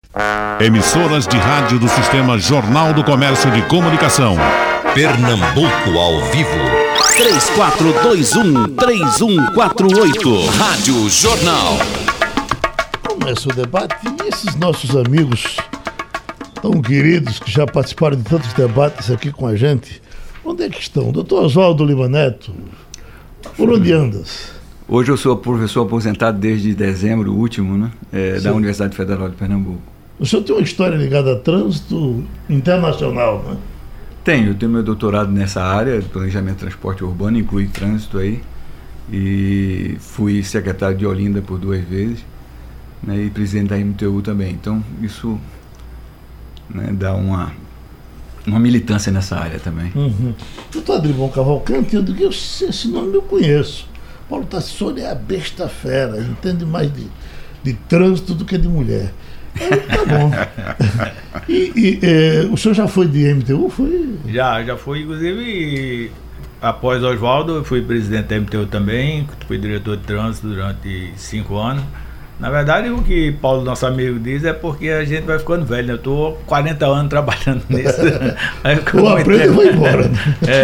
Emissoras de rádio do Sistema Jornal do Comércio de Comunicação. Pernambuco ao vivo. 3421-3148. Rádio Jornal. Começa o debate e esses nossos amigos tão queridos que já participaram de tantos debates aqui com a gente, onde é que estão? Doutor Oswaldo Lima Neto, por onde andas? Hoje eu sou professor aposentado desde dezembro último, né? Da Universidade Federal de Pernambuco. O senhor tem uma história ligada a trânsito internacional, né? Eu tenho meu doutorado nessa área, de planejamento de transporte urbano, inclui trânsito aí, e fui secretário de Olinda por 2 vezes, né, e presidente da MTU também. Então isso, né, dá uma militância nessa área também. Doutor Adribon Cavalcante, eu digo, esse nome eu conheço. Paulo Tassoni é a besta fera, entende mais de trânsito do que de mulher. Tá bom. E o senhor já foi de MTU? Já fui, inclusive, após Oswaldo, eu fui presidente da MTU também, fui diretor de trânsito durante 5 anos. Na verdade, o que Paulo, nosso amigo, diz é porque a gente vai ficando velho, né? Eu estou 40 anos trabalhando nisso. O aprende e vai embora. Né?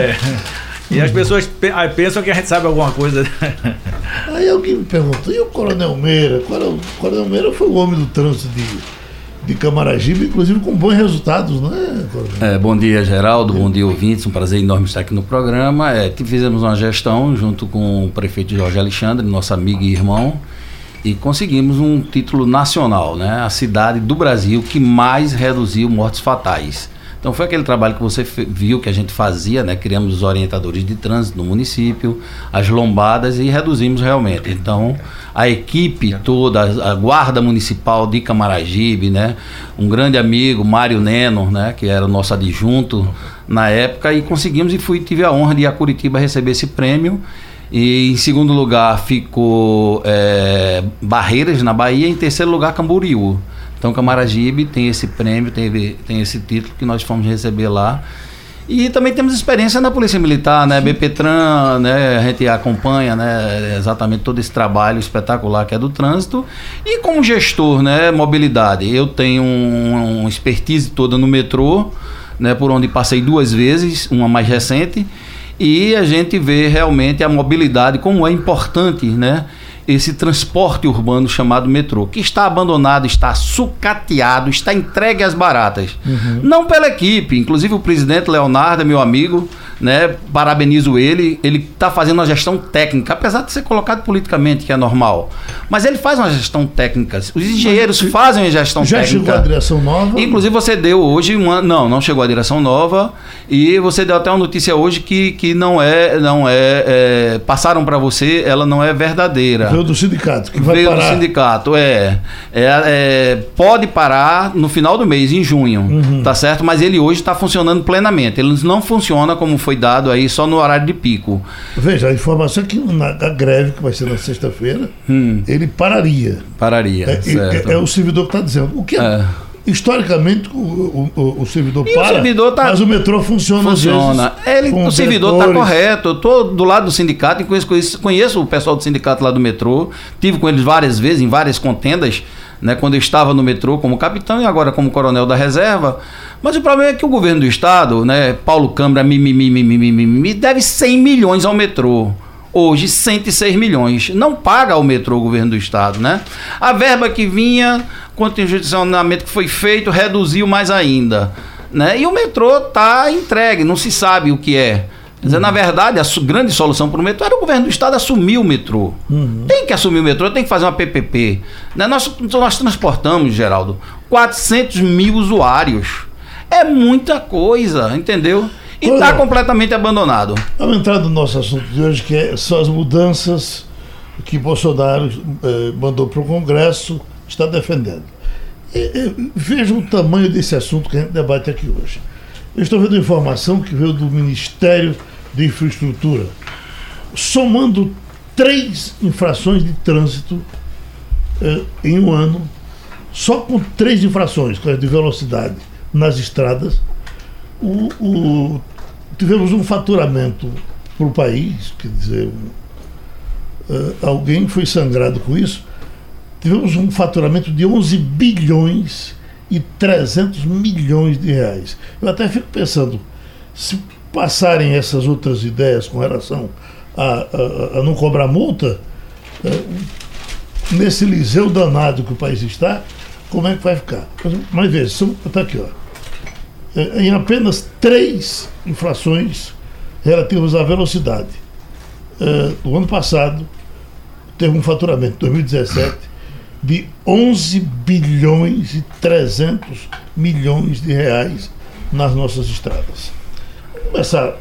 E as pessoas pensam que a gente sabe alguma coisa. Aí alguém me perguntou, e o Coronel Meira? O Coronel Meira foi o homem do trânsito de Camaragibe, inclusive com bons resultados, né, Coronel? Bom dia, Geraldo, bom dia, ouvintes, um prazer enorme estar aqui no programa. Fizemos uma gestão junto com o prefeito Jorge Alexandre, nosso amigo e irmão, e conseguimos um título nacional, né? A cidade do Brasil que mais reduziu mortes fatais. Então foi aquele trabalho que você viu que a gente fazia, né? Criamos os orientadores de trânsito no município, as lombadas e reduzimos realmente. Então a equipe toda, a guarda municipal de Camaragibe, né? Um grande amigo, Mário Neno, né? Que era o nosso adjunto na época, e conseguimos, e tive a honra de ir a Curitiba receber esse prêmio. E em segundo lugar ficou Barreiras, na Bahia, e em terceiro lugar Camboriú. Então Camaragibe tem esse prêmio, tem esse título que nós fomos receber lá. E também temos experiência na Polícia Militar, né? BPTran, né? A gente acompanha, né? Exatamente todo esse trabalho espetacular que é do trânsito. E como gestor, né? Mobilidade, eu tenho uma expertise toda no metrô, né? Por onde passei 2 vezes, uma mais recente. E a gente vê realmente a mobilidade, como é importante, né? Esse transporte urbano chamado metrô, que está abandonado, está sucateado, está entregue às baratas. Não pela equipe, inclusive o presidente Leonardo, meu amigo, né? Parabenizo ele está fazendo uma gestão técnica, apesar de ser colocado politicamente, que é normal. Mas ele faz uma gestão técnica. Os engenheiros fazem uma gestão técnica. Já chegou a direção nova? Inclusive você deu hoje não chegou a direção nova, e você deu até uma notícia hoje que não é passaram para você, ela não é verdadeira. Veio do sindicato, que vai parar. Veio do sindicato, pode parar no final do mês, em junho, tá certo? Mas ele hoje está funcionando plenamente. Ele não funciona como foi dado aí só no horário de pico. Veja, a informação é que na greve, que vai ser na sexta-feira, ele pararia. Certo. É o servidor que está dizendo. O que historicamente o servidor e para, mas o metrô funciona. O servidor está correto. Eu estou do lado do sindicato e conheço o pessoal do sindicato lá do metrô. Tive com eles várias vezes, em várias contendas, né, quando eu estava no metrô como capitão e agora como coronel da reserva. Mas o problema é que o governo do estado, né, Paulo Câmara, deve 100 milhões ao metrô. Hoje, 106 milhões. Não paga ao metrô o governo do estado, né? A verba que vinha, contingêncio que foi feito, reduziu mais ainda, né? E o metrô está entregue, não se sabe o que é. Quer dizer, na verdade, a grande solução para o metrô era o governo do estado assumir o metrô. Tem que assumir o metrô, tem que fazer uma PPP. Né? Nós transportamos, Geraldo, 400 mil usuários. É muita coisa, entendeu? E está completamente abandonado. Vamos entrar no nosso assunto de hoje, que são as mudanças que Bolsonaro mandou para o Congresso, está defendendo. Veja o tamanho desse assunto que a gente debate aqui hoje. Eu estou vendo informação que veio do Ministério de Infraestrutura, somando 3 infrações de trânsito em um ano, só com 3 infrações de velocidade nas estradas, tivemos um faturamento para o país, quer dizer, alguém foi sangrado com isso. Tivemos um faturamento de 11 bilhões milhões de reais. Eu até fico pensando, se passarem essas outras ideias com relação a não cobrar multa, nesse liseu danado que o país está, como é que vai ficar? Mas veja, está aqui, ó. Em apenas 3 infrações relativas à velocidade. No ano passado, teve um faturamento, 2017, de 11 bilhões e 300 milhões de reais nas nossas estradas. Vamos começar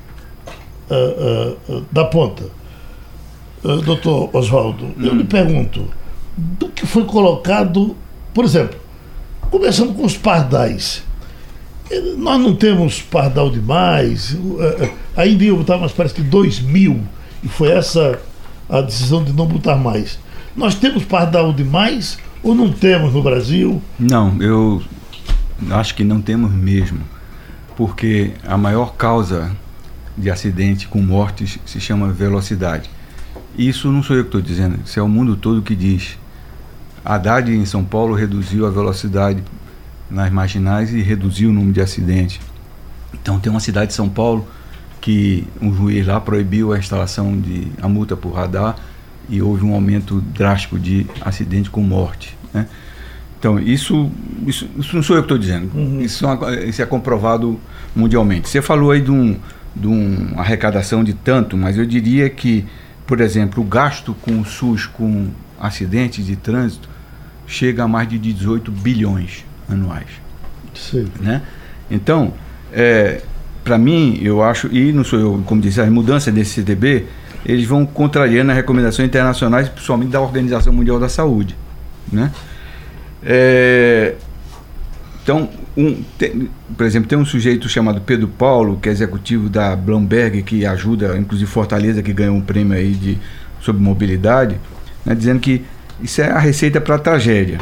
da ponta. Doutor Oswaldo, eu lhe pergunto, do que foi colocado, por exemplo, começando com os pardais. Nós não temos pardal demais, ainda ia botar, mas parece que 2.000, e foi essa a decisão de não botar mais. Nós temos pardal demais ou não temos no Brasil? Não, eu acho que não temos mesmo, porque a maior causa de acidente com mortes se chama velocidade. Isso não sou eu que estou dizendo, isso é o mundo todo que diz. Haddad em São Paulo reduziu a velocidade nas marginais e reduziu o número de acidentes. Então tem uma cidade de São Paulo que um juiz lá proibiu a instalação de a multa por radar e houve um aumento drástico de acidente com morte, né? Então isso não sou eu que estou dizendo, isso é comprovado mundialmente. Você falou aí de uma arrecadação de tanto, mas eu diria que, por exemplo, o gasto com o SUS com acidentes de trânsito chega a mais de 18 bilhões anuais. Sim. Né? Então, para mim, eu acho, e não sou eu, como disse, as mudanças desse CTB, eles vão contrariando as recomendações internacionais, principalmente da Organização Mundial da Saúde, né? Então, por exemplo, tem um sujeito chamado Pedro Paulo, que é executivo da Bloomberg, que ajuda, inclusive Fortaleza, que ganhou um prêmio aí sobre mobilidade, né, dizendo que isso é a receita para a tragédia.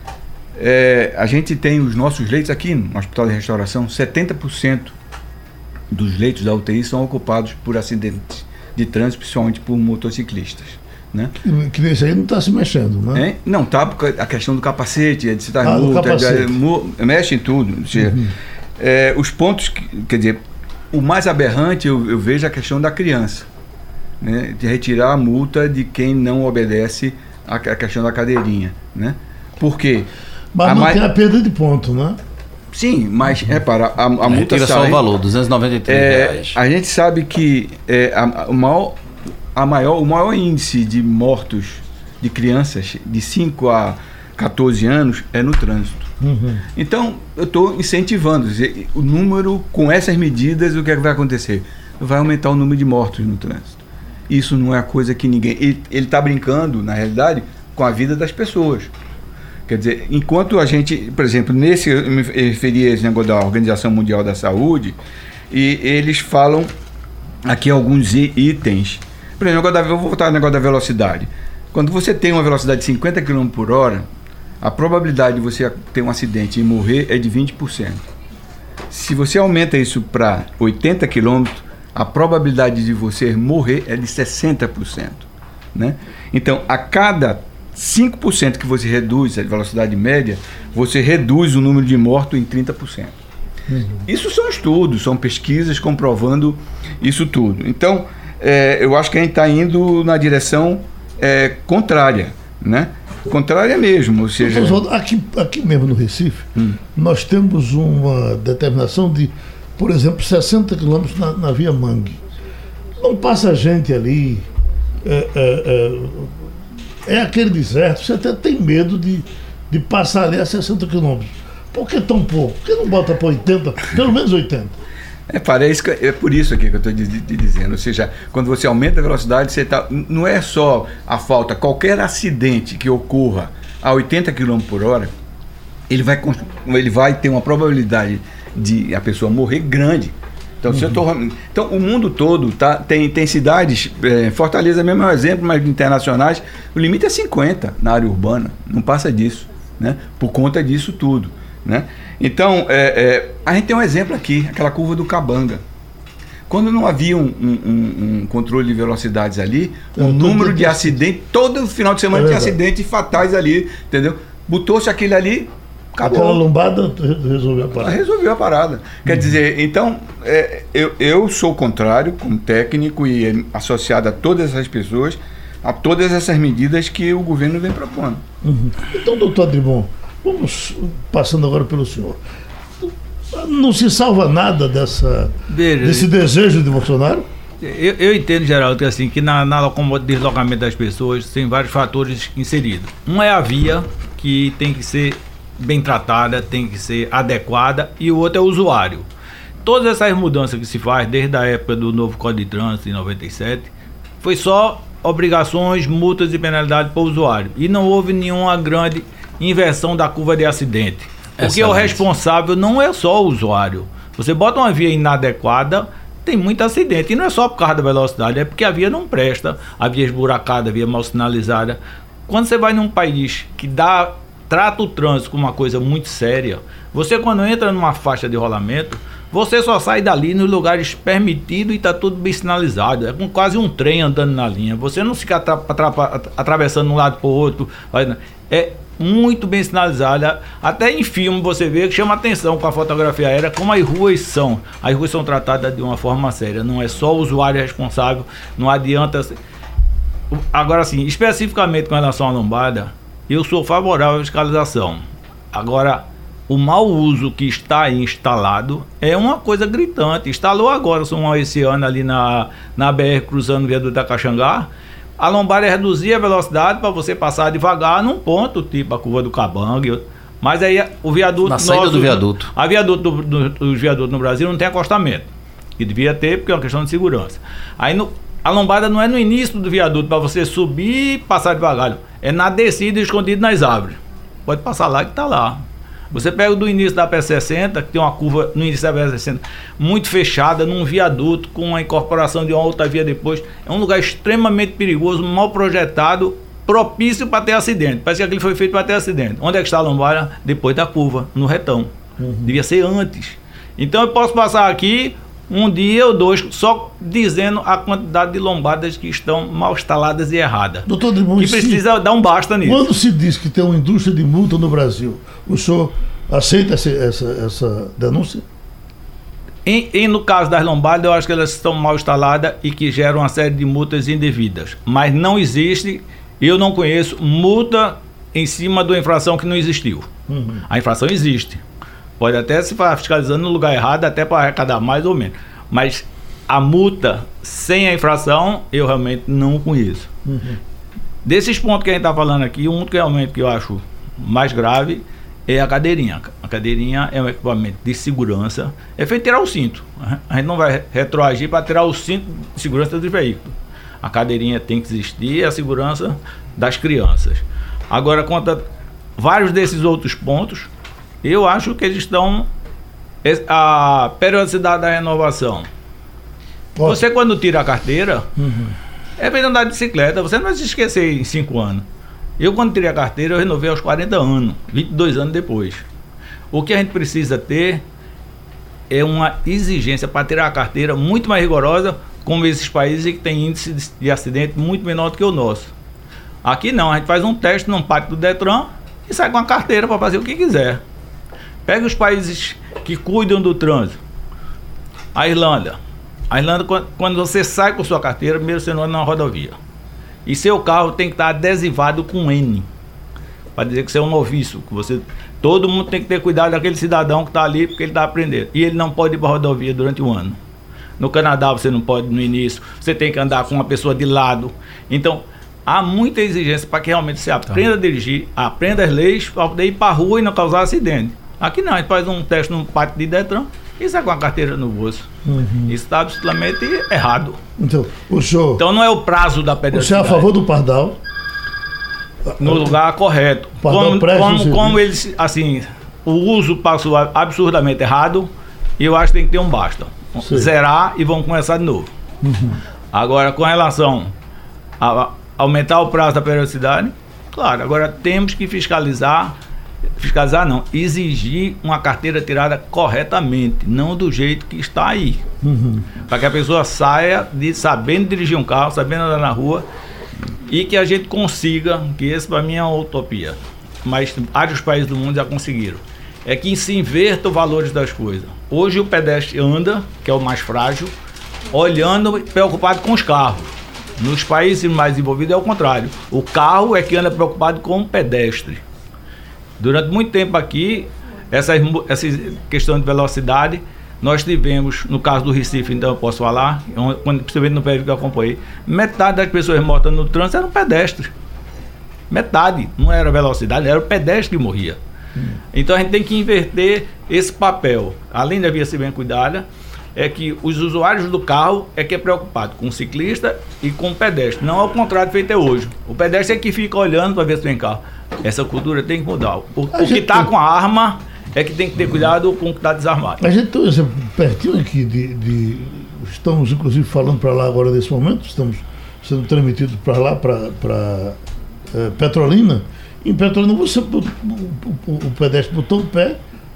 A gente tem os nossos leitos aqui no Hospital de Restauração, 70% dos leitos da UTI são ocupados por acidentes de trânsito, principalmente por motociclistas, né? Que nesse aí não está se mexendo, né? Não está, porque a questão do capacete, de citar mexe em tudo. Ou seja, os pontos, quer dizer, o mais aberrante eu vejo a questão da criança, né? De retirar a multa de quem não obedece à questão da cadeirinha, né? Por quê? Mas não tem a perda de ponto, né? Sim, mas repara, a multa tira só o valor, R$293. A gente sabe que o maior índice de mortos de crianças de 5 a 14 anos é no trânsito. Então, eu estou incentivando. O número, com essas medidas, o que é que vai acontecer? Vai aumentar o número de mortos no trânsito. Isso não é a coisa que ninguém... Ele está brincando, na realidade, com a vida das pessoas. Quer dizer, enquanto a gente, por exemplo, eu me referi a esse negócio da Organização Mundial da Saúde, e eles falam aqui alguns itens. Por exemplo, eu vou voltar no negócio da velocidade. Quando você tem uma velocidade de 50 km por hora, a probabilidade de você ter um acidente e morrer é de 20%. Se você aumenta isso para 80 km, a probabilidade de você morrer é de 60%. Né? Então, a cada 5% que você reduz a velocidade média, você reduz o número de mortos em 30%. Isso são estudos, são pesquisas comprovando isso tudo. Então, eu acho que a gente está indo na direção contrária, né? Contrária mesmo, ou seja... Aqui mesmo no Recife, nós temos uma determinação de, por exemplo, 60 km na Via Mangue. Não passa gente ali... É aquele deserto, você até tem medo de passar ali a 60 km. Por que tão pouco? Por que não bota para 80? Pelo menos 80. É por isso aqui que eu estou dizendo. Ou seja, quando você aumenta a velocidade, não é só a falta. Qualquer acidente que ocorra a 80 km por hora, ele vai ter uma probabilidade de a pessoa morrer grande. Então, então o mundo todo tem cidades, Fortaleza mesmo é um exemplo, mas internacionais, o limite é 50 na área urbana, não passa disso, né? Por conta disso tudo, né? Então, a gente tem um exemplo aqui, aquela curva do Cabanga. Quando não havia um controle de velocidades ali, o número de acidentes, todo final de semana tinha acidentes fatais ali, entendeu? Botou-se aquele ali, Acabou. Aquela lombada resolveu a parada. Resolveu a parada. Quer dizer, então, eu sou contrário, como técnico e associado a todas essas pessoas, a todas essas medidas que o governo vem propondo. Então, doutor Adrimon, vamos passando agora pelo senhor. Não se salva nada desse desejo de Bolsonaro? Eu entendo, Geraldo, que assim, que na deslocamento das pessoas tem vários fatores inseridos. Um é a via, que tem que ser bem tratada, tem que ser adequada, e o outro é o usuário. Todas essas mudanças que se faz desde a época do novo Código de Trânsito, em 97, foi só obrigações, multas e penalidades para o usuário. E não houve nenhuma grande inversão da curva de acidente. Porque o responsável não é só o usuário. Você bota uma via inadequada, tem muito acidente. E não é só por causa da velocidade, é porque a via não presta, a via esburacada, a via mal sinalizada. Quando você vai num país que trata o trânsito como uma coisa muito séria, você quando entra numa faixa de rolamento, você só sai dali nos lugares permitidos e está tudo bem sinalizado. É como quase um trem andando na linha. Você não fica atravessando de um lado para o outro. É muito bem sinalizada. Até em filme você vê que chama atenção com a fotografia aérea como as ruas são. As ruas são tratadas de uma forma séria. Não é só o usuário responsável. Não adianta... Agora sim, especificamente com relação à lombada, eu sou favorável à fiscalização. Agora, o mau uso que está aí instalado é uma coisa gritante. Instalou agora, esse ano ali na BR cruzando o viaduto da Caxangá, a lombada reduzia a velocidade para você passar devagar num ponto, tipo a curva do Cabangue. Mas aí o viaduto... Na saída do viaduto. A viaduto dos viadutos no Brasil não tem acostamento. Que devia ter, porque é uma questão de segurança. Aí a lombada não é no início do viaduto para você subir e passar devagar. É na descida, escondido nas árvores. Pode passar lá que está lá. Você pega do início da P60, que tem uma curva no início da P60 muito fechada, num viaduto, com a incorporação de uma outra via depois. É um lugar extremamente perigoso, mal projetado, propício para ter acidente. Parece que aquilo foi feito para ter acidente. Onde é que está a lombada? Depois da curva, no retão. Devia ser antes. Então eu posso passar aqui um dia ou dois só dizendo a quantidade de lombadas que estão mal instaladas e erradas. Doutor Adrimon, que precisa dar um basta nisso. Quando se diz que tem uma indústria de multa no Brasil, o senhor aceita essa denúncia? No caso das lombadas, eu acho que elas estão mal instaladas e que geram uma série de multas indevidas. Mas não existe, eu não conheço, multa em cima de uma infração que não existiu. A infração existe. Pode até se estar fiscalizando no lugar errado, até para arrecadar mais ou menos. Mas a multa sem a infração, eu realmente não conheço. Desses pontos que a gente está falando aqui, um que realmente que eu acho mais grave é a cadeirinha. A cadeirinha é um equipamento de segurança. É feito tirar o cinto. A gente não vai retroagir para tirar o cinto de segurança do veículo. A cadeirinha tem que existir, a segurança das crianças. Agora, quanto a vários desses outros pontos, eu acho que eles estão... A periodicidade da renovação. Você quando tira a carteira, é feito andar de bicicleta, você não vai se esquecer em 5 anos. Eu quando tirei a carteira, eu renovei aos 40 anos, 22 anos depois. O que a gente precisa ter é uma exigência para tirar a carteira muito mais rigorosa, como esses países que têm índice de acidente muito menor do que o nosso. Aqui não, a gente faz um teste num pátio do Detran e sai com a carteira para fazer o que quiser. Pega os países que cuidam do trânsito. A Irlanda, quando você sai com sua carteira, primeiro você não anda na rodovia. E seu carro tem que estar adesivado com N, para dizer que você é um noviço. Todo mundo tem que ter cuidado daquele cidadão que está ali, porque ele está aprendendo. E ele não pode ir para a rodovia durante um ano. No Canadá você não pode no início, você tem que andar com uma pessoa de lado. Então, há muita exigência para que realmente você aprenda a dirigir, aprenda as leis, para poder ir para a rua e não causar acidente. Aqui não, a gente faz um teste num pátio de Detran e sai com a carteira no bolso. Isso está absolutamente errado. Então não é o prazo da periodicidade. Você é a favor do Pardal? No lugar correto. Como eles, assim, o uso passou absurdamente errado, e eu acho que tem que ter um basta. Sim. Zerar e vamos começar de novo. Agora, com relação a aumentar o prazo da periodicidade, claro, agora temos que fiscalizar não, exigir uma carteira tirada corretamente, não do jeito que está aí. Para que a pessoa saia sabendo dirigir um carro, sabendo andar na rua, e que a gente consiga, que esse para mim é uma utopia, mas vários países do mundo já conseguiram. É que se inverta os valores das coisas. Hoje o pedestre anda, que é o mais frágil, olhando, preocupado com os carros. Nos países mais desenvolvidos é o contrário. O carro é que anda preocupado com o pedestre. Durante muito tempo aqui, essa questão de velocidade, nós tivemos, no caso do Recife, então eu posso falar, principalmente no período que eu acompanhei, metade das pessoas mortas no trânsito eram pedestres. Metade, não era velocidade, era o pedestre que morria. Então a gente tem que inverter esse papel. Além da via ser bem cuidada, é que os usuários do carro é que é preocupado com o ciclista e com o pedestre. Não é o contrário feito hoje. O pedestre é que fica olhando para ver se tem carro. Essa cultura tem que mudar. O que está com a arma é que tem que ter cuidado com o que está desarmado. A gente tem um exemplo pertinho aqui estamos inclusive falando para lá agora nesse momento, estamos sendo transmitidos para lá, para Petrolina. Em Petrolina você o pedestre botou o pé.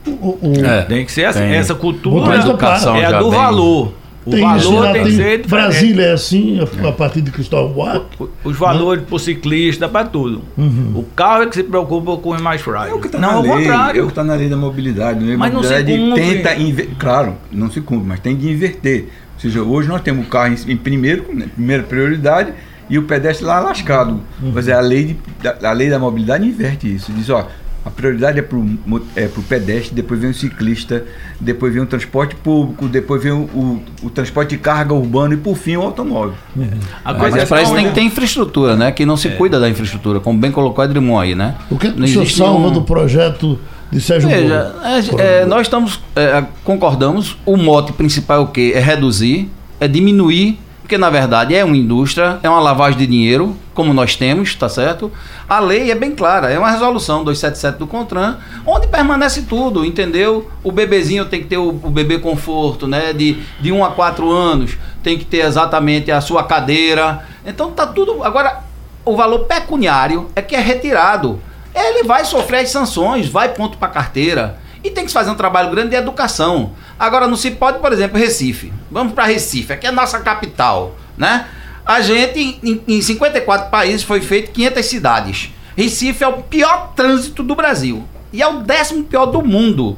Tem que ser assim. Essa cultura educação é a do valor. O valor tem que ser diferente. Brasília é assim, a partir de Cristóvão Buarque. Os valores para o ciclista, para tudo. O carro é que se preocupa com os mais frágeis. É o que está na lei, contrário. É o que está na lei da mobilidade. Mas não se cumpre. Claro, não se cumpre, mas tem que inverter. Ou seja, hoje nós temos o carro em primeira prioridade e o pedestre lá lascado. Mas a lei da mobilidade inverte isso. Diz, ó, a prioridade é pro pedestre, depois vem o ciclista, depois vem o transporte público, depois vem o transporte de carga urbano e por fim o automóvel. Mas para isso tem que ter infraestrutura, né? Que não se cuida da infraestrutura, como bem colocou Edrimon aí, né? O que o senhor salva do projeto de Sérgio Moro? Nós concordamos, o mote principal é o quê? É reduzir, é diminuir, porque na verdade é uma indústria, é uma lavagem de dinheiro, como nós temos, tá certo? A lei é bem clara, é uma resolução 277 do CONTRAN, onde permanece tudo, entendeu? O bebezinho tem que ter o bebê conforto, né? De 1 a 4 anos, tem que ter exatamente a sua cadeira. Então tá tudo. Agora, o valor pecuniário é que é retirado. Ele vai sofrer as sanções, vai ponto para carteira. E tem que se fazer um trabalho grande de educação. Agora não se pode, por exemplo, Recife. Vamos para Recife, aqui é a nossa capital, né? A gente, em 54 países, foi feito 500 cidades. Recife é o pior trânsito do Brasil. E é o 10º pior do mundo.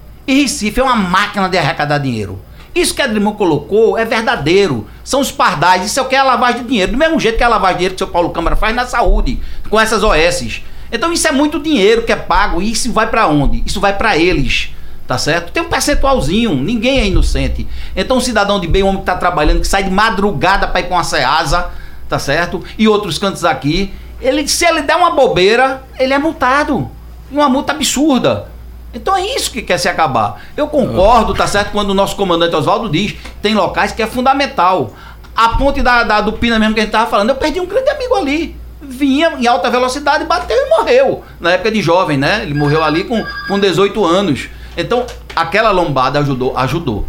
E Recife é uma máquina de arrecadar dinheiro. Isso que a Edrimon colocou é verdadeiro. São os pardais. Isso é o que é a lavagem de dinheiro. Do mesmo jeito que é a lavagem de dinheiro que o seu Paulo Câmara faz na saúde, com essas OSs. Então isso é muito dinheiro que é pago. E isso vai para onde? Isso vai para eles. Tá certo? Tem um percentualzinho, ninguém é inocente. Então um cidadão de bem, um homem que está trabalhando, que sai de madrugada para ir com a Ceasa, tá certo? E outros cantos aqui, se ele der uma bobeira, ele é multado. Uma multa absurda. Então é isso que quer se acabar. Eu concordo, tá certo? Quando o nosso comandante Oswaldo diz, tem locais que é fundamental. A ponte do Pina mesmo que a gente estava falando, eu perdi um grande amigo ali. Vinha em alta velocidade, bateu e morreu. Na época de jovem, né? Ele morreu ali com 18 anos. Então, aquela lombada ajudou.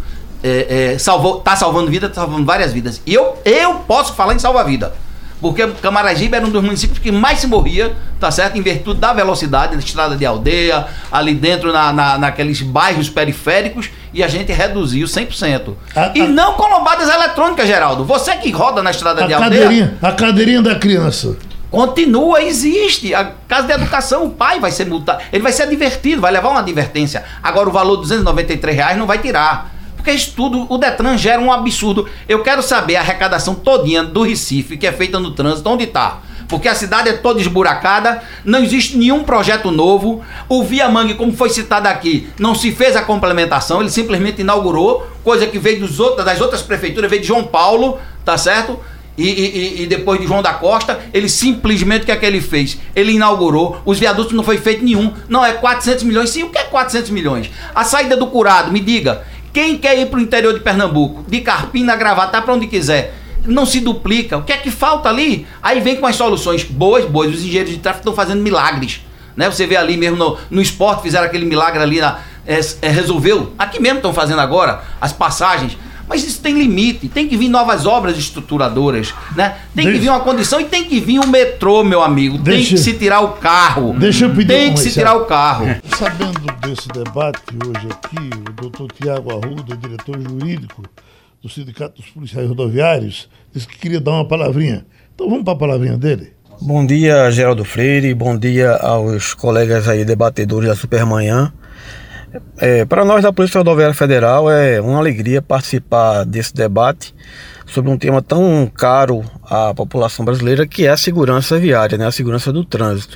Tá salvando vida, tá salvando várias vidas. E eu posso falar em salva-vida. Porque Camaragibe era um dos municípios que mais se morria, tá certo? Em virtude da velocidade, da estrada de aldeia, ali dentro naqueles bairros periféricos, e a gente reduziu 100%. E não com lombadas eletrônicas, Geraldo. Você que roda na estrada de aldeia... A cadeirinha da criança. Continua, existe. A casa de educação, o pai vai ser multado. Ele vai ser advertido, vai levar uma advertência. Agora o valor de R$293 não vai tirar. Porque isso tudo, o Detran gera um absurdo. Eu quero saber a arrecadação todinha do Recife, que é feita no trânsito, onde está. Porque a cidade é toda esburacada, não existe nenhum projeto novo. O Viamangue, como foi citado aqui, não se fez a complementação, ele simplesmente inaugurou, coisa que veio das outras prefeituras, veio de João Paulo, tá certo? E depois de João da Costa, ele simplesmente, o que é que ele fez? Ele inaugurou, os viadutos não foi feito nenhum. Não, é 400 milhões. Sim, o que é 400 milhões? A saída do Curado, me diga, quem quer ir para o interior de Pernambuco? De Carpina, Gravatá, para onde quiser. Não se duplica. O que é que falta ali? Aí vem com as soluções boas. Os engenheiros de tráfego estão fazendo milagres. Né? Você vê ali mesmo no esporte, fizeram aquele milagre ali, resolveu. Aqui mesmo estão fazendo agora as passagens. Mas isso tem limite, tem que vir novas obras estruturadoras, né? Tem que vir uma condição e tem que vir um metrô, meu amigo. Tem que se tirar o carro. Deixa eu pedir tem que se tirar o carro. Sabendo desse debate que hoje aqui, o doutor Tiago Arruda, diretor jurídico do Sindicato dos Policiais Rodoviários, disse que queria dar uma palavrinha. Então vamos para a palavrinha dele. Bom dia, Geraldo Freire, bom dia aos colegas aí debatedores da Supermanhã. Para nós da Polícia Rodoviária Federal é uma alegria participar desse debate sobre um tema tão caro à população brasileira, que é a segurança viária, né? A segurança do trânsito.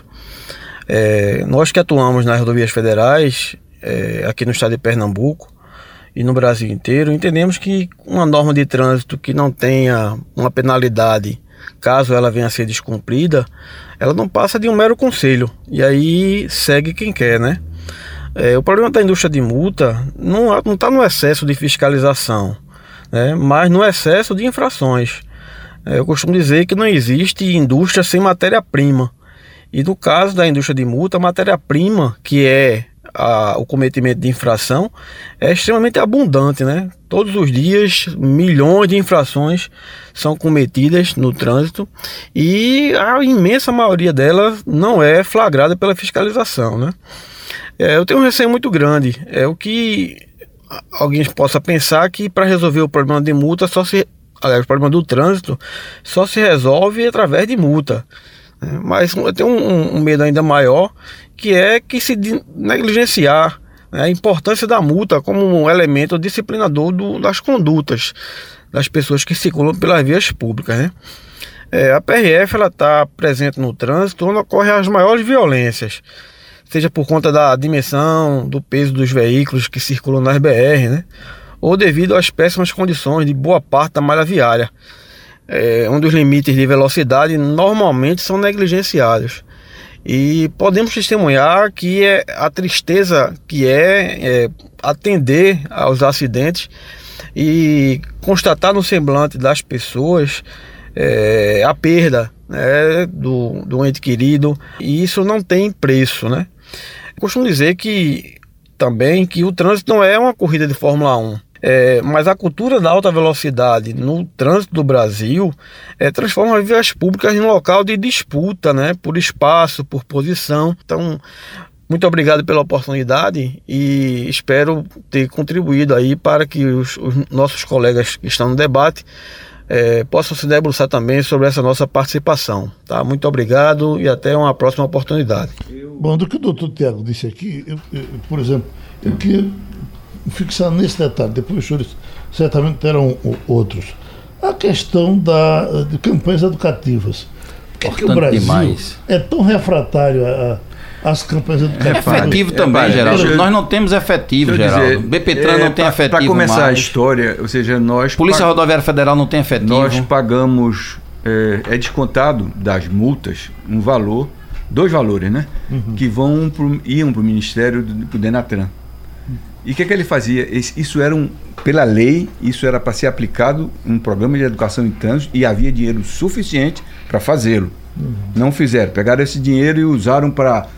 Nós que atuamos nas rodovias federais, aqui no estado de Pernambuco e no Brasil inteiro, entendemos que uma norma de trânsito que não tenha uma penalidade, caso ela venha a ser descumprida, ela não passa de um mero conselho, e aí segue quem quer, né? O problema da indústria de multa não está no excesso de fiscalização, né? Mas no excesso de infrações. Eu costumo dizer que não existe indústria sem matéria-prima, e no caso da indústria de multa, a matéria-prima, que é o cometimento de infração, é extremamente abundante, né? Todos os dias, milhões de infrações são cometidas no trânsito e a imensa maioria delas não é flagrada pela fiscalização, né? Eu tenho um receio muito grande. O que alguém possa pensar que para resolver o problema de multa, o problema do trânsito, só se resolve através de multa. Mas eu tenho um medo ainda maior, que é que se negligenciar, né, a importância da multa como um elemento disciplinador das condutas das pessoas que circulam pelas vias públicas, né? A PRF está presente no trânsito onde ocorrem as maiores violências, seja por conta da dimensão, do peso dos veículos que circulam nas BR, né, ou devido às péssimas condições de boa parte da malha viária, onde os limites de velocidade normalmente são negligenciados. E podemos testemunhar que a tristeza que é atender aos acidentes e constatar no semblante das pessoas a perda, né, do ente querido, e isso não tem preço, né? Eu costumo dizer que o trânsito não é uma corrida de Fórmula 1. Mas a cultura da alta velocidade no trânsito do Brasil transforma as vias públicas em um local de disputa, né, por espaço, por posição. Então, muito obrigado pela oportunidade e espero ter contribuído aí para que os nossos colegas que estão no debate possam se debruçar também sobre essa nossa participação. Tá? Muito obrigado e até uma próxima oportunidade. Bom, do que o doutor Tiago disse aqui, por exemplo, eu queria fixar nesse detalhe, depois os senhores certamente terão outros. A questão de campanhas educativas. Por que o Brasil é tão refratário às campanhas educativas? Efetivo também, Geraldo. Nós não temos efetivo, Geraldo. BPTran não tem efetivo. Para começar mais. A história, ou seja, Polícia Rodoviária Federal não tem efetivo. Nós pagamos, descontado das multas, dois valores, né? Uhum. Que iam para o Ministério do Denatran. E o que ele fazia? Isso era pela lei, isso era para ser aplicado um programa de educação em trânsito e havia dinheiro suficiente para fazê-lo. Uhum. Não fizeram. Pegaram esse dinheiro e usaram para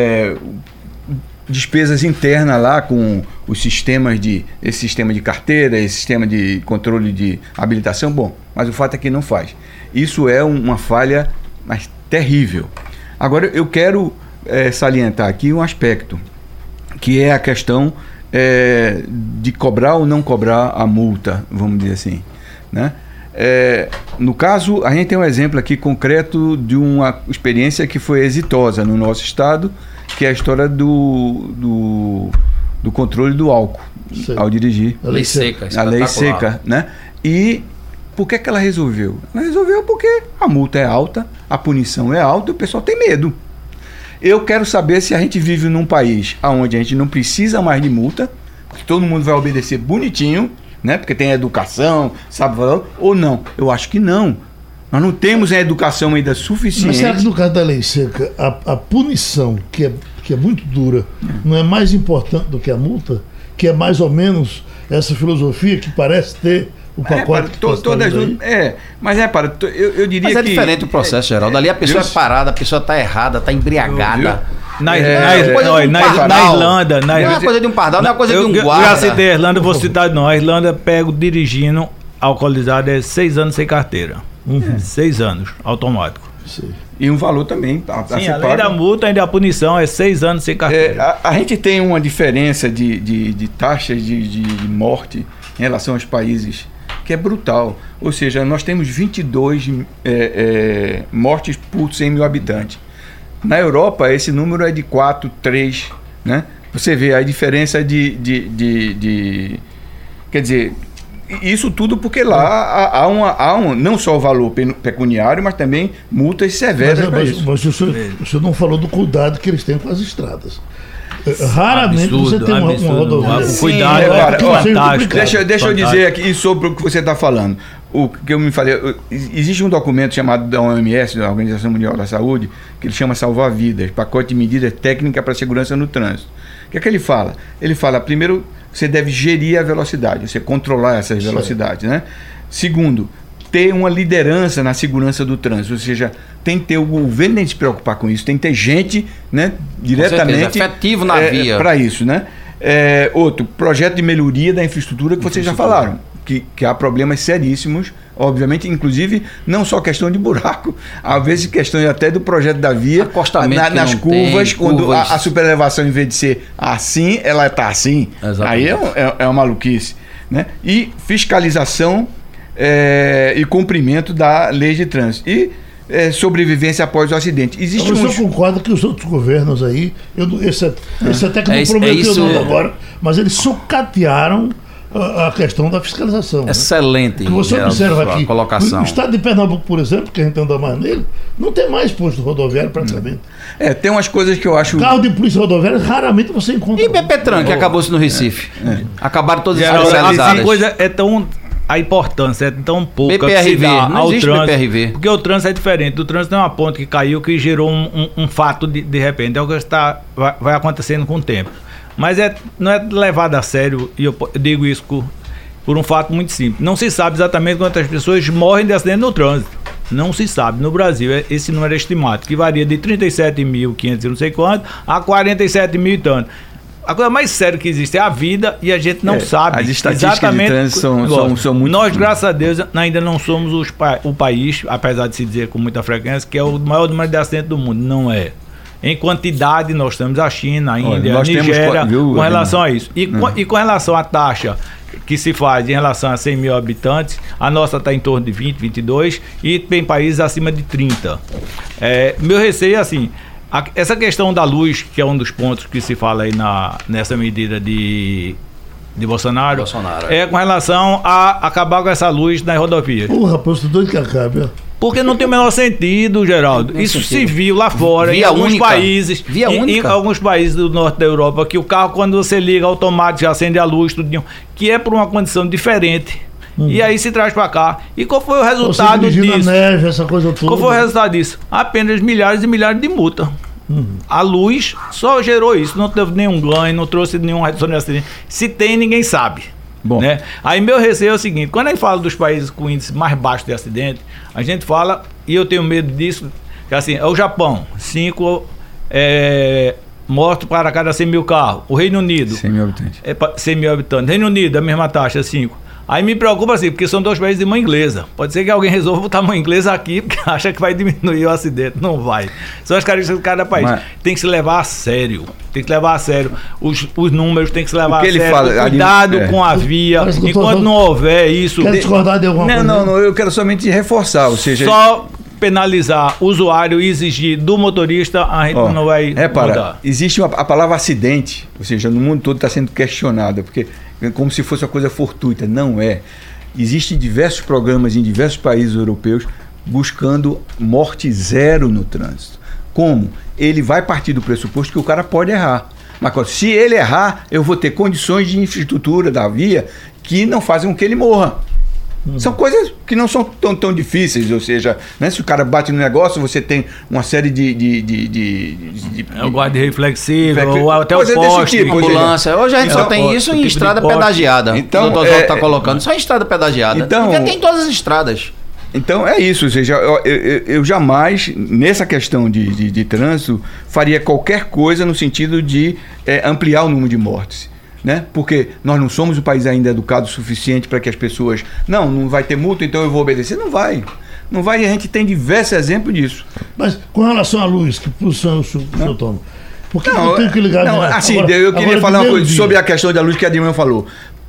despesas internas lá com os sistemas esse sistema de carteira, esse sistema de controle de habilitação. Bom, mas o fato é que não faz. Isso é uma falha mas terrível. Agora, eu quero salientar aqui um aspecto, que é a questão de cobrar ou não cobrar a multa, vamos dizer assim, né? No caso, a gente tem um exemplo aqui concreto de uma experiência que foi exitosa no nosso estado, que é a história do controle do álcool ao dirigir. A lei seca, a lei seca, né? E por que ela resolveu? Ela resolveu porque a multa é alta, a punição é alta e o pessoal tem medo. Eu quero saber se a gente vive num país onde a gente não precisa mais de multa, porque todo mundo vai obedecer bonitinho, né? Porque tem educação, sabe valor, ou não. Eu acho que não. Nós não temos a educação ainda suficiente. Mas será que no caso da lei seca, a punição, que é muito dura, não é mais importante do que a multa? Que é mais ou menos essa filosofia que parece ter o pacote mas eu diria que... Mas é diferente o processo, Geraldo. Ali a pessoa é parada, a pessoa está errada, está embriagada. Na Irlanda... Não é uma coisa de um pardal, não é uma coisa de um guarda. Eu já citei a Irlanda, vou citar de novo. A Irlanda pega dirigindo alcoolizado 6 anos sem carteira. 6 anos, automático. Sim. E um valor também. Sim, além da multa, ainda a punição é 6 anos sem carteira. A gente tem uma diferença de taxas de morte em relação aos países que que é brutal. Ou seja, nós temos 22 mortes por 100 mil habitantes. Na Europa, esse número é de 4, 3, né? Você vê a diferença quer dizer, isso tudo porque lá há não só o valor pecuniário, mas também multas severas para isso. Mas o senhor não falou do cuidado que eles têm com as estradas. Raramente você tem uma rodovia. O cuidado é fantástico. Deixa eu dizer aqui sobre o que você está falando. O que eu me falei, existe um documento chamado da OMS, da Organização Mundial da Saúde, que ele chama Salvar Vidas, pacote de medidas técnicas para a segurança no trânsito. O que é que ele fala? Ele fala, primeiro, você deve gerir a velocidade, você controlar essas velocidades, né? Segundo, ter uma liderança na segurança do trânsito, ou seja, tem que ter o governo tem que se preocupar com isso, tem que ter gente, né, diretamente efetivo na via para isso, né? Outro, projeto de melhoria da infraestrutura que vocês já falaram, que há problemas seríssimos, obviamente, inclusive não só questão de buraco, às vezes questão até do projeto da via, nas curvas, quando a superelevação, em vez de ser assim, ela está assim. Exatamente. Aí é uma maluquice, né? E fiscalização e cumprimento da lei de trânsito. E sobrevivência após o acidente. Existe eu concordo que os outros governos aí, esse até que não prometeu nada agora, mas eles sucatearam a questão da fiscalização. Excelente. Né? Que você observa aqui, colocação. No estado de Pernambuco, por exemplo, que a gente anda mais nele, não tem mais posto rodoviário praticamente. Tem umas coisas que eu acho... Carro de polícia rodoviária, raramente você encontra. E BPTran, que acabou-se no Recife. Acabaram todas as especializadas. A coisa é tão... A importância é tão pouca BPRV, ao trânsito, BPRV. Porque o trânsito é diferente. O trânsito é uma ponte que caiu, que gerou um fato de repente. É o que vai acontecendo com o tempo. Mas não é levado a sério, e eu digo isso por um fato muito simples. Não se sabe exatamente quantas pessoas morrem de acidente no trânsito. Não se sabe. No Brasil, esse número é estimado, que varia de 37.500 e não sei quanto a 47 mil e tanto. A coisa mais séria que existe é a vida e a gente não sabe as estatísticas exatamente de trânsito são muito... Nós, graças a Deus, ainda não somos o país, apesar de se dizer com muita frequência, que é o maior número de acidentes do mundo. Não é. Em quantidade, nós temos a China, a Índia, a Nigéria, com relação a isso. E com relação à taxa que se faz em relação a 100 mil habitantes, a nossa está em torno de 20, 22, e tem países acima de 30. Meu receio é assim... Essa questão da luz, que é um dos pontos que se fala aí nessa medida de Bolsonaro, com relação a acabar com essa luz nas rodovias. Rapaz, tô doido que acabe. Porque não tem o menor sentido, Geraldo. Isso se viu lá fora, em alguns países, em alguns países do norte da Europa, que o carro, quando você liga automático, já acende a luz, tudinho, que é por uma condição diferente. E aí se traz para cá. E qual foi o resultado disso? Neve, essa coisa toda. Qual foi o resultado disso? Apenas milhares e milhares de multa. A luz só gerou isso, não teve nenhum ganho, não trouxe nenhum redução de acidente. Se tem, ninguém sabe. Bom. Né? Aí meu receio é o seguinte: quando a gente fala dos países com índice mais baixo de acidente, a gente fala, e eu tenho medo disso, que assim, é o Japão, 5 mortos para cada 100 mil carros. O Reino Unido, 100 mil habitantes. 100 mil habitantes. Reino Unido, a mesma taxa, 5. Aí me preocupa assim, porque são dois países de mão inglesa. Pode ser que alguém resolva botar mão inglesa aqui, porque acha que vai diminuir o acidente. Não vai. São as características de cada país. Tem que se levar a sério. Tem que se levar a sério. Os números tem que se levar a sério. Cuidado com a via. Enquanto não houver isso... Quer discordar de alguma coisa? Não, eu quero somente reforçar. Ou seja... Só penalizar o usuário e exigir do motorista, a gente não vai mudar. Existe a palavra acidente, ou seja, no mundo todo está sendo questionada, porque como se fosse uma coisa fortuita. Não é. Existem diversos programas em diversos países europeus buscando morte zero no trânsito. Como? Ele vai partir do pressuposto que o cara pode errar. Mas se ele errar, eu vou ter condições de infraestrutura da via que não fazem com que ele morra. São coisas que não são tão difíceis, ou seja, né, se o cara bate no negócio, você tem uma série o guarda reflexivo, ou até o poste, tipo, ambulância. Hoje a gente só tem isso em estrada pedaggiada. Então, o Dr. Oswaldo está colocando, só em estrada pedaggiada. Então, tem todas as estradas. Então é isso, ou seja, eu jamais, nessa questão de trânsito, faria qualquer coisa no sentido de ampliar o número de mortes. Né? Porque nós não somos um país ainda educado o suficiente para que as pessoas... Não vai ter multa, então eu vou obedecer. Não vai, e a gente tem diversos exemplos disso. Mas com relação à luz, que posição o senhor toma? Por que eu tenho que ligar? Eu queria falar uma coisa sobre a questão da luz que a Dilma falou.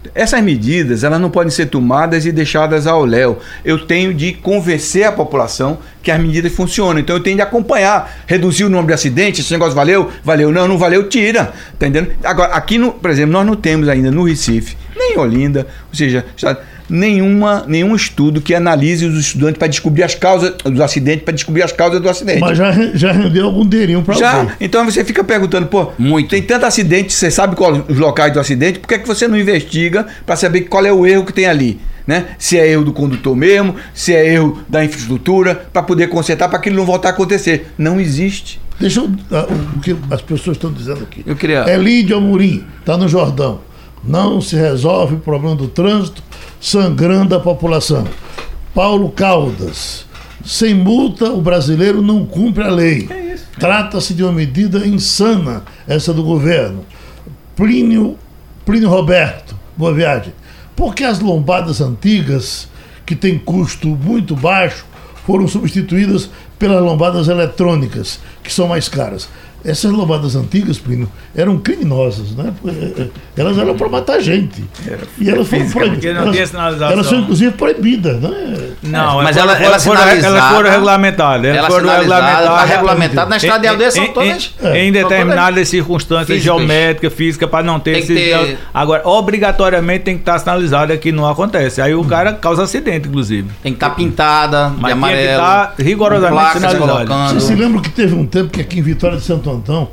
essas medidas, elas não podem ser tomadas e deixadas ao léu. Eu tenho de convencer a população que as medidas funcionam. Então eu tenho de acompanhar, reduzir o número de acidentes. Esse negócio valeu? Valeu. Não valeu, tira. Tá entendendo? Agora, aqui, por exemplo, nós não temos ainda no Recife, nem em Olinda, ou seja, nenhum estudo que analise os estudantes para descobrir as causas dos acidentes, para descobrir as causas do acidente. Mas já rendeu algum dinheirinho para já. alguém. Então você fica perguntando, tem tanto acidente, você sabe quais os locais do acidente, por que é que você não investiga para saber qual é o erro que tem ali? Né? Se é erro do condutor mesmo, se é erro da infraestrutura, para poder consertar, para aquilo não voltar a acontecer. Não existe. Deixa eu, o que as pessoas estão dizendo aqui. Eu queria... Elídio Amorim, está no Jordão. Não se resolve o problema do trânsito sangrando a população. Paulo Caldas, sem multa o brasileiro não cumpre a lei. Trata-se de uma medida insana essa do governo. Plínio Roberto, boa viagem. Por que as lombadas antigas, que têm custo muito baixo, foram substituídas pelas lombadas eletrônicas, que são mais caras? Essas lombadas antigas, Plínio, eram criminosas, né? Elas eram para matar gente. E elas foram proibidas. Elas são, inclusive, proibidas, né? Não, mas elas foram regulamentadas. Elas foram regulamentadas na estrada de aldeia, são todas. Em determinadas circunstâncias geométricas, físicas, para não ter esse. Agora, obrigatoriamente tem que estar sinalizada que não acontece. Aí o cara causa acidente, inclusive. Tem que estar pintada, de amarelo. Tem que estar rigorosamente sinalizada. Você se lembra que teve um tempo que aqui em Vitória de Santo Antão,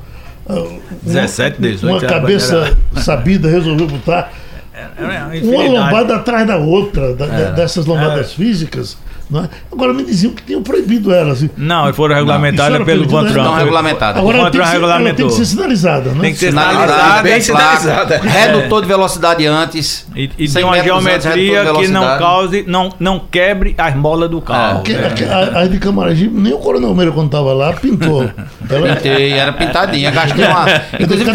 17, 18, uma cabeça sabida resolveu botar uma lombada atrás da outra, dessas lombadas físicas. Não é? Agora me diziam que tinham proibido elas. Não, foram regulamentadas pelo CONTRAN. Não regulamentadas. Agora ela tem que ser sinalizada, né? Tem que ser sinalizada, bem sinalizada. Redutor de velocidade antes. E tem uma geometria que não cause, não quebre as molas do carro. A de Camaragibe, nem o Coronel Meira, quando estava lá, pintou. Pintei, era pintadinha. Gastei uma. Inclusive,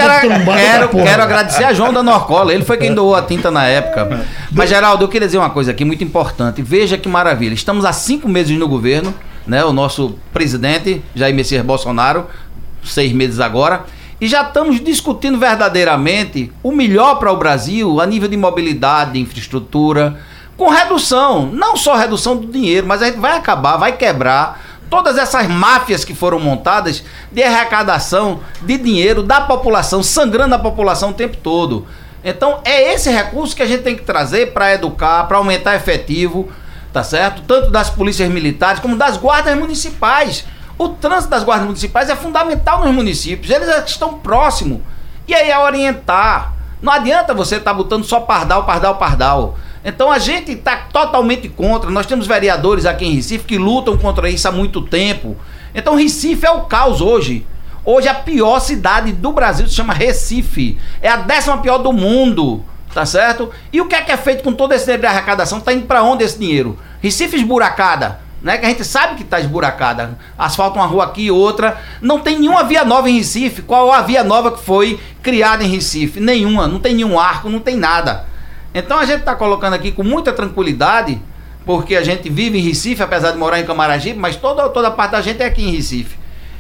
quero agradecer a João da Norcola. Ele foi quem doou a tinta na época. Mas, Geraldo, eu queria dizer uma coisa aqui muito importante. Veja que maravilha. Estamos há 5 meses no governo, né? O nosso presidente, Jair Messias Bolsonaro, 6 meses agora, e já estamos discutindo verdadeiramente o melhor para o Brasil a nível de mobilidade, de infraestrutura, com redução, não só redução do dinheiro, mas a gente vai acabar, vai quebrar todas essas máfias que foram montadas de arrecadação de dinheiro da população, sangrando a população o tempo todo. Então é esse recurso que a gente tem que trazer para educar, para aumentar efetivo, tá certo? Tanto das polícias militares como das guardas municipais. O trânsito das guardas municipais é fundamental nos municípios. Eles estão próximos. E aí é orientar. Não adianta você estar botando só pardal. Então a gente está totalmente contra. Nós temos vereadores aqui em Recife que lutam contra isso há muito tempo. Então Recife é o caos hoje. Hoje a pior cidade do Brasil se chama Recife. É a 10ª pior do mundo. Tá certo? E o que é feito com todo esse dinheiro de arrecadação? Tá indo para onde esse dinheiro? Recife esburacada, né? Que a gente sabe que tá esburacada. Asfalta uma rua aqui, outra. Não tem nenhuma via nova em Recife. Qual a via nova que foi criada em Recife? Nenhuma. Não tem nenhum arco, não tem nada. Então a gente tá colocando aqui com muita tranquilidade, porque a gente vive em Recife, apesar de morar em Camaragibe, mas toda parte da gente é aqui em Recife.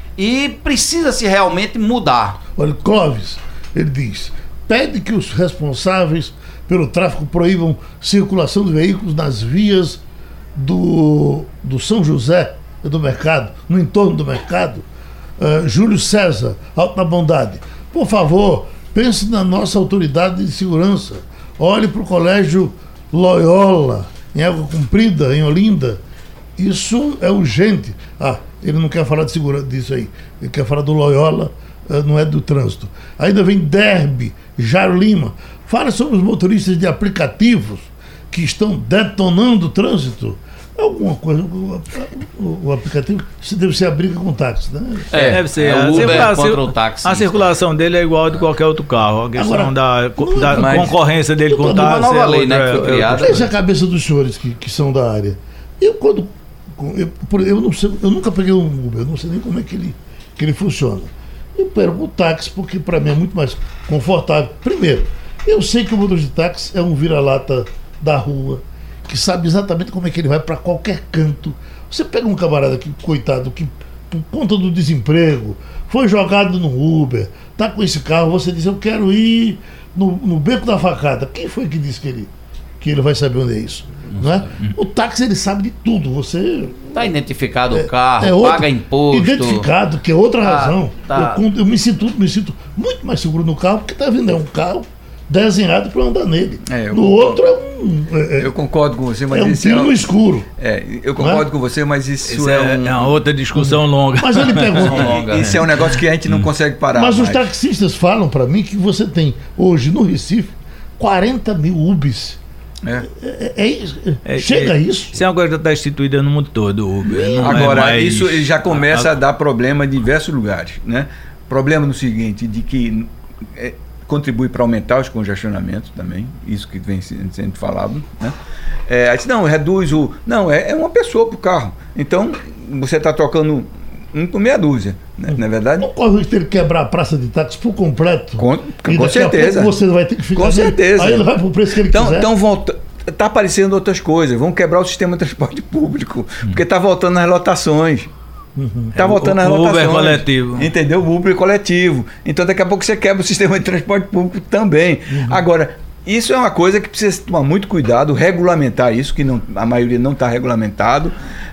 E precisa-se realmente mudar. Olha, Clóvis, ele diz... Pede que os responsáveis pelo tráfico proíbam circulação de veículos nas vias do São José, do mercado, no entorno do mercado. Júlio César, Alto da Bondade. Por favor, pense na nossa autoridade de segurança. Olhe para o Colégio Loyola, em Água Comprida, em Olinda. Isso é urgente. Ele não quer falar de segurança disso aí. Ele quer falar do Loyola, não é do trânsito. Ainda vem Derby, Jairo Lima. Fala sobre os motoristas de aplicativos que estão detonando o trânsito. Alguma coisa. O aplicativo deve ser a briga com o táxi, né? Deve ser. O Uber contra o táxi. A circulação dele é igual a de qualquer outro carro. A questão da concorrência dele com o táxi. Uma nova lei, né? Que foi criada. Veja a cabeça dos senhores que são da área. Eu não sei, eu nunca peguei um Uber, eu não sei nem como é que ele funciona. Eu pego o táxi porque para mim é muito mais confortável. Primeiro, eu sei que o motorista de táxi é um vira-lata da rua, que sabe exatamente como é que ele vai para qualquer canto. Você pega um camarada que, coitado, que por conta do desemprego foi jogado no Uber, tá com esse carro, você diz, eu quero ir no beco da facada. Quem foi que disse que ele vai saber onde é isso? Não é? O táxi, ele sabe de tudo. Você... Está identificado o carro, paga imposto. Identificado, que é outra razão. Tá. Eu me sinto muito mais seguro no carro, porque está vendo, é um carro desenhado para andar nele. No outro eu concordo com você, mas é um tiro no escuro. Eu concordo com você, mas isso é uma outra discussão longa. Mas ele pergunta. Isso é um negócio que a gente não consegue parar. Mas os taxistas falam para mim que você tem hoje no Recife 40 mil UBs. Chega a isso? Isso é uma coisa que está instituída no mundo todo, o Uber. Agora, isso já começa a dar problema em diversos lugares, né? Problema no seguinte, de que contribui para aumentar os congestionamentos também, isso que vem sendo falado, né? Não, reduz o... Não, é uma pessoa para o carro. Então, você está trocando um por meia dúzia, né? Não é verdade? Não corre o risco de ele quebrar a praça de táxi por completo. Com certeza. Você vai ter que ficar... Com certeza. Aí ele vai para o preço que ele quiser. Então está aparecendo outras coisas. Vão quebrar o sistema de transporte público, porque está voltando nas lotações. Está voltando nas lotações. Uber coletivo. Entendeu? O Uber coletivo. Então daqui a pouco você quebra o sistema de transporte público também. Agora, isso é uma coisa que precisa tomar muito cuidado, regulamentar isso, que a maioria não está regulamentado.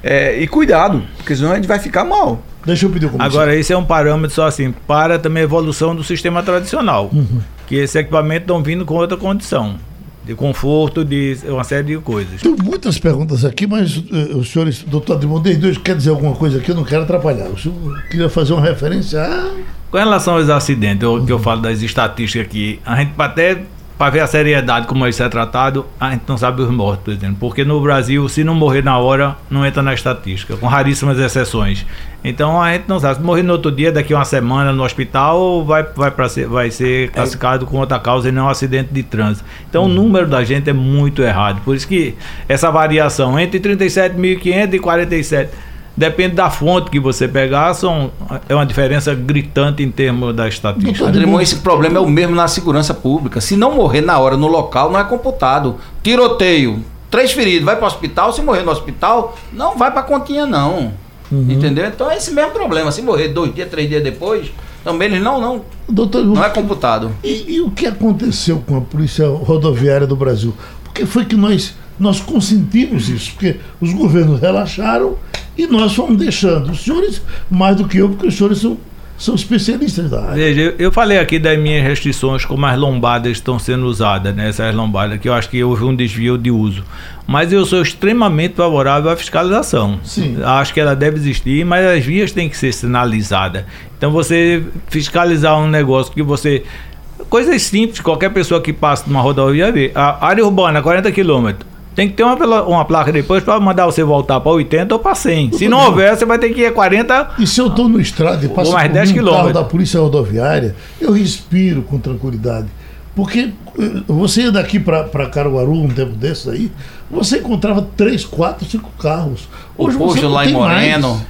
E cuidado, porque senão a gente vai ficar mal. Deixa eu pedir como agora, esse é um parâmetro só assim, para também a evolução do sistema tradicional. Que esses equipamentos estão vindo com outra condição. De conforto, de uma série de coisas. Tem muitas perguntas aqui, mas os senhores, doutor Adrimondei, quer dizer alguma coisa aqui? Eu não quero atrapalhar. O senhor queria fazer uma referência a... Com relação aos acidentes, que eu falo das estatísticas aqui, a gente até, para ver a seriedade como isso é tratado, a gente não sabe os mortos, por exemplo. Porque no Brasil, se não morrer na hora, não entra na estatística, com raríssimas exceções. Então a gente não sabe. Se morrer no outro dia, daqui a uma semana no hospital, vai ser classificado com outra causa e não um acidente de trânsito. Então o número da gente é muito errado. Por isso que essa variação entre 37.500 e 47, depende da fonte que você pegar, é uma diferença gritante em termos da estatística. Adrimon, esse problema é o mesmo na segurança pública. Se não morrer na hora no local, não é computado. Tiroteio, 3 feridos, vai para o hospital. Se morrer no hospital, não vai para a continha, não. Entendeu? Então é esse mesmo problema. Se morrer 2 dias, 3 dias depois, também eles não é computado. E o que aconteceu com a Polícia Rodoviária do Brasil? Porque foi que nós consentimos isso, porque os governos relaxaram e nós fomos deixando. Os senhores, mais do que eu, porque os senhores são especialistas da área. Veja, eu falei aqui das minhas restrições, como as lombadas estão sendo usadas, né? Essas lombadas, que eu acho que houve um desvio de uso. Mas eu sou extremamente favorável à fiscalização. Sim. Acho que ela deve existir, mas as vias têm que ser sinalizadas. Então você fiscalizar um negócio que você... Coisas simples, qualquer pessoa que passa numa rodovia vê. A área urbana, 40 km. Tem que ter uma placa depois para mandar você voltar para 80 ou para 100. Se não houver, você vai ter que ir a 40. E se eu estou no estrada e passo mais por 10 um quilômetros. carro da Polícia Rodoviária, eu respiro com tranquilidade. Porque você ia daqui para Caruaru um tempo desses aí, você encontrava 3, 4, 5 carros. Hoje o posto lá em Moreno.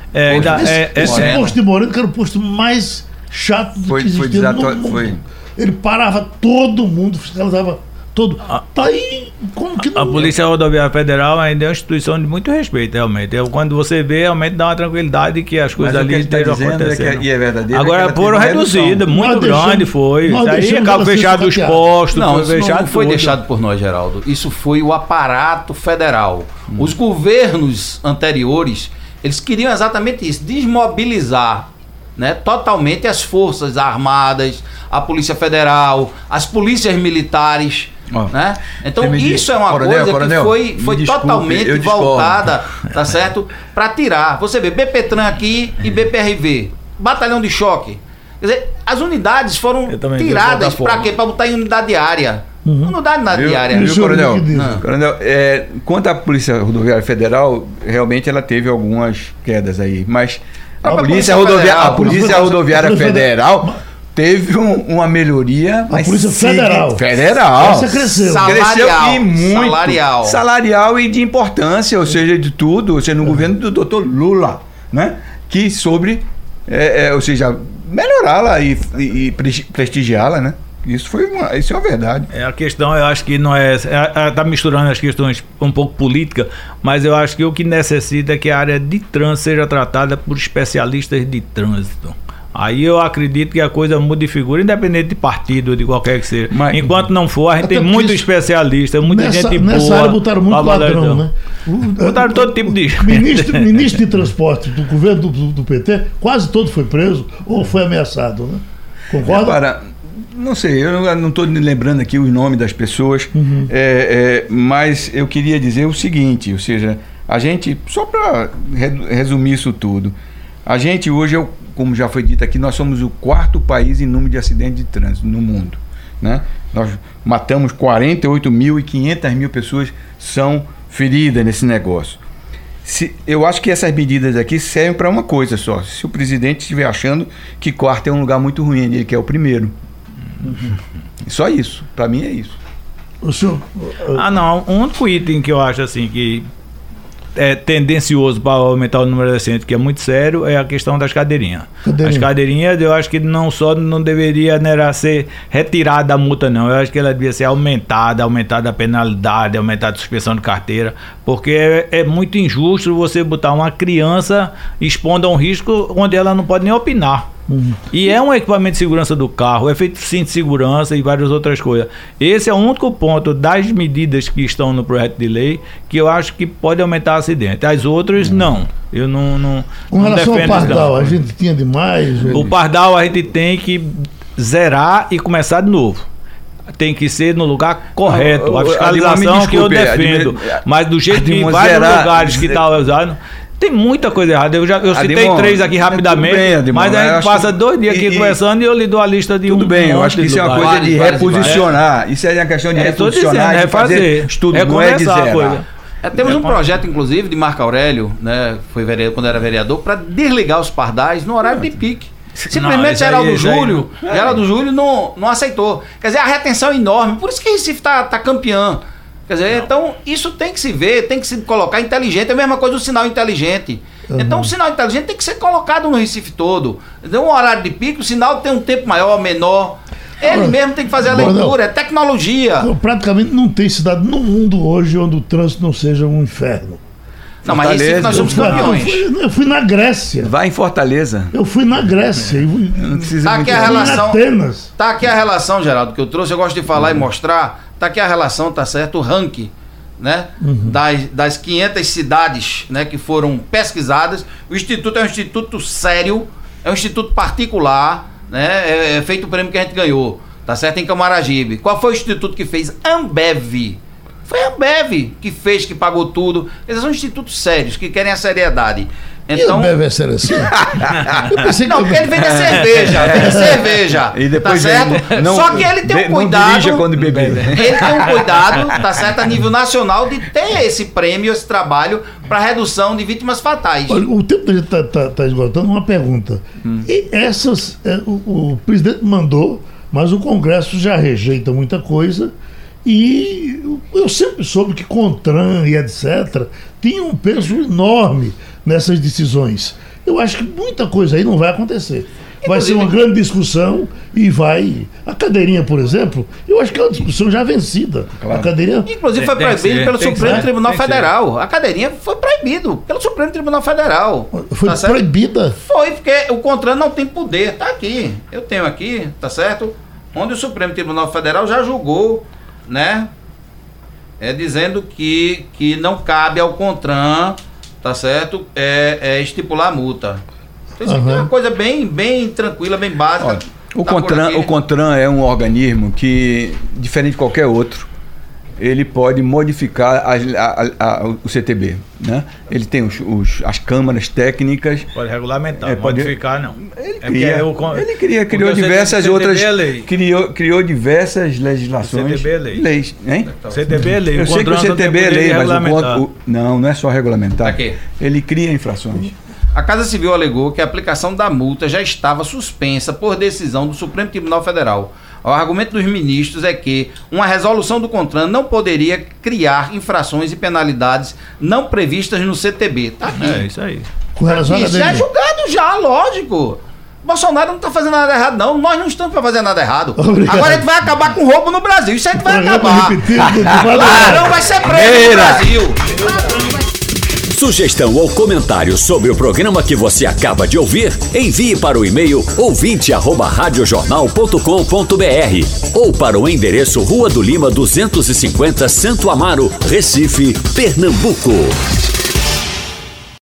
Esse posto de Moreno, que era o posto mais chato do que existia no mundo. Ele parava todo mundo, fiscalizava todo. Tá aí, como que não... A Polícia Rodoviária Federal ainda é uma instituição de muito respeito, realmente. Quando você vê, realmente dá uma tranquilidade que as coisas ali estejam acontecendo. E é verdadeiro. Agora foram reduzidas, muito grande foi. Isso aí acabou fechado os postos. Não, não foi deixado por nós, Geraldo. Isso foi o aparato federal. Os governos anteriores, eles queriam exatamente isso, desmobilizar, né, totalmente as forças armadas, a Polícia Federal, as polícias militares, né? Então isso é uma coisa que foi totalmente voltada, tá certo, para tirar. Você vê BPTran aqui e BPRV, batalhão de choque. Quer dizer, as unidades foram tiradas para quê? Para botar em unidade diária. Unidade diária. Coronel, quanto à Polícia Rodoviária Federal, realmente ela teve algumas quedas aí, mas a Polícia Rodoviária Federal teve uma melhoria. A Polícia Federal. Essa cresceu. Salarial, e muito. Salarial e de importância, ou seja, de tudo, ou seja, no governo do Dr. Lula, né? Que ou seja, melhorá-la e prestigiá-la, né? Isso é uma verdade. A questão, eu acho que não está misturando as questões um pouco política, mas eu acho que o que necessita é que a área de trânsito seja tratada por especialistas de trânsito. Aí eu acredito que a coisa muda de figura, independente de partido, de qualquer que seja. Mas, enquanto não for, a gente tem muito especialista, muita gente boa. Nessa área botaram muito ladrão, né? Botaram todo tipo de... Ministro de transporte do governo do PT, quase todo foi preso ou foi ameaçado, né? Concorda? Agora, não sei, eu não estou lembrando aqui os nomes das pessoas, mas eu queria dizer o seguinte, ou seja, a gente, só para resumir isso tudo, a gente hoje, como já foi dito aqui, nós somos o 4º país em número de acidentes de trânsito no mundo, né? Nós matamos 48.500 pessoas são feridas nesse negócio. Eu acho que essas medidas aqui servem para uma coisa só. Se o presidente estiver achando que quarto é um lugar muito ruim, ele quer o primeiro. Só isso. Para mim é isso. O senhor... não. O único item que eu acho assim que é tendencioso para aumentar o número de acidentes, que é muito sério, é a questão das cadeirinhas. As cadeirinhas, eu acho que não deveria ser retirada a multa, não. Eu acho que ela devia ser aumentada a penalidade, aumentada a suspensão de carteira, porque é muito injusto você botar uma criança expondo a um risco onde ela não pode nem opinar. E é um equipamento de segurança do carro, é feito cinto de segurança e várias outras coisas. Esse é o único ponto das medidas que estão no projeto de lei que eu acho que pode aumentar acidente. As outras, não. Eu não Com relação ao pardal, a gente tinha demais. O pardal a gente tem que zerar e começar de novo. Tem que ser no lugar correto. A fiscalização que eu defendo. Mas do jeito que em vários lugares que está usando... Tem muita coisa errada. Eu citei 3 aqui rapidamente, mas a gente passa 2 dias aqui conversando e eu lhe dou a lista de tudo bem, eu acho que isso é uma coisa de reposicionar. Isso é uma questão de reposicionar, de fazer estudo, não é de zerar. Temos um projeto, inclusive, de Marco Aurélio, né, foi vereador, quando era vereador, para desligar os pardais no horário de pique. Simplesmente Geraldo Júlio não aceitou. Quer dizer, a retenção é enorme, por isso que Recife tá campeão. Quer dizer, então isso tem que se ver, tem que se colocar inteligente. É a mesma coisa do sinal inteligente. Então o sinal inteligente tem que ser colocado no Recife todo. Então, um horário de pico, o sinal tem um tempo maior, menor. Ele mesmo tem que fazer a leitura, é tecnologia. Praticamente não tem cidade no mundo hoje onde o trânsito não seja um inferno. Não, mas Recife nós somos campeões. Eu fui na Grécia. Vai em Fortaleza. Eu fui na Grécia. Tá aqui a relação. Tá aqui a relação, Geraldo, que eu trouxe. Eu gosto de falar e mostrar. Tá aqui a relação, tá certo? O ranking, né? Das 500 cidades, né, que foram pesquisadas. O instituto é um instituto sério, é um instituto particular, né? É feito o prêmio que a gente ganhou, tá certo? Em Camaragibe. Qual foi o instituto que fez? Ambev. Foi a Ambev que fez, que pagou tudo. Eles são institutos sérios, que querem a seriedade. Então, e a Ambev é sério assim? Não, porque ele vende cerveja. E depois tá certo? Só que ele tem um cuidado. Não dirija quando beber. Ele tem um cuidado, tá certo, a nível nacional, de ter esse prêmio, esse trabalho para redução de vítimas fatais. Olha, o tempo da gente tá esgotando. Uma pergunta. E essas, o presidente mandou, mas o Congresso já rejeita muita coisa. E eu sempre soube que CONTRAN e etc. tinha um peso enorme nessas decisões. Eu acho que muita coisa aí não vai acontecer. Vai ser uma grande discussão e vai... A cadeirinha, por exemplo, eu acho que é uma discussão já vencida. Claro. A cadeirinha... Inclusive foi proibido pelo Supremo Tribunal Federal. A cadeirinha foi proibido pelo Supremo Tribunal Federal. Foi proibida? Foi, porque o CONTRAN não tem poder. Tá aqui. Eu tenho aqui, tá certo? Onde o Supremo Tribunal Federal já julgou, né? Dizendo que não cabe ao CONTRAN, tá certo? Estipular a multa. Então, isso é uma coisa bem tranquila, bem básica. Olha, o CONTRAN é um organismo que, diferente de qualquer outro, ele pode modificar o CTB, né? Ele tem as câmaras técnicas. Pode regulamentar, modificar não. Ele criou diversas outras... Criou diversas legislações. CTB é lei. Leis, hein? CTB é lei. Eu sei que o CTB é lei, mas não é só regulamentar. Aqui. Ele cria infrações. A Casa Civil alegou que a aplicação da multa já estava suspensa por decisão do Supremo Tribunal Federal. O argumento dos ministros é que uma resolução do CONTRAN não poderia criar infrações e penalidades não previstas no CTB. Tá aqui. É isso aí. Isso é julgado já, lógico. Bolsonaro não está fazendo nada errado, não. Nós não estamos para fazer nada errado. Obrigado. Agora a gente vai acabar com roubo no Brasil. Isso a gente vai acabar. Claro, vai ser preso no Brasil. Sugestão ou comentário sobre o programa que você acaba de ouvir, envie para o e-mail ouvinte@radiojornal.com.br ou para o endereço Rua do Lima 250, Santo Amaro, Recife, Pernambuco.